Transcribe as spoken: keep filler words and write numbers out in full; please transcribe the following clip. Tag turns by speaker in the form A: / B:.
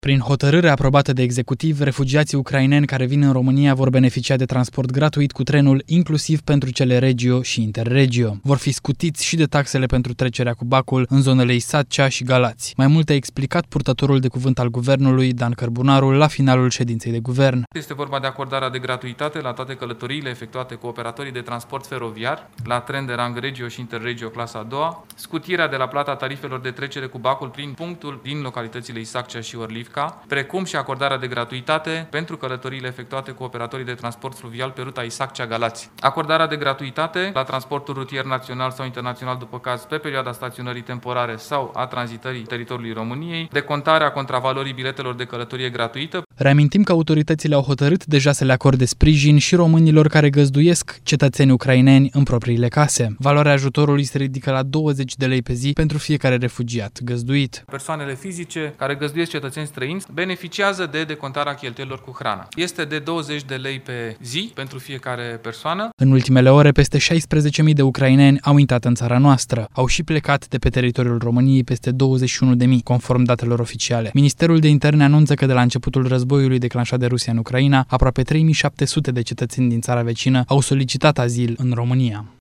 A: Prin hotărâre aprobată de executiv, refugiații ucraineni care vin în România vor beneficia de transport gratuit cu trenul, inclusiv pentru cele Regio și Interregio. Vor fi scutiți și de taxele pentru trecerea cu bacul în zonele Isaccea și Galați. Mai multe a explicat purtătorul de cuvânt al guvernului, Dan Cărbunaru, la finalul ședinței de guvern.
B: Este vorba de acordarea de gratuitate la toate călătoriile efectuate cu operatorii de transport feroviar, la tren de rang Regio și Interregio clasa a doua, scutirea de la plata tarifelor de trecere cu bacul prin punctul din localitățile Isaccea și Orlivca, precum și acordarea de gratuitate pentru călătoriile efectuate cu operatorii de transport fluvial pe ruta Isaccea-Galați. Acordarea de gratuitate la transportul rutier național sau internațional după caz pe perioada staționării temporare sau a tranzitării teritoriului României, decontarea contravalorii biletelor de călătorie gratuită.
A: Reamintim că autoritățile au hotărât deja să le acorde sprijin și românilor care găzduiesc cetățeni ucraineni în propriile case. Valoarea ajutorului se ridică la douăzeci de lei pe zi pentru fiecare refugiat găzduit.
B: Persoanele fizice care găzduiesc cetățeni străini beneficiază de decontarea cheltuielilor cu hrana. Este de douăzeci de lei pe zi pentru fiecare persoană.
A: În ultimele ore, peste șaisprezece mii de ucraineni au intrat în țara noastră. Au și plecat de pe teritoriul României peste douăzeci și unu de mii, conform datelor oficiale. Ministerul de Interne anunță că de la începutul războiului declanșat de Rusia în Ucraina, aproape trei mii șapte sute de cetățeni din țara vecină au solicitat azil în România.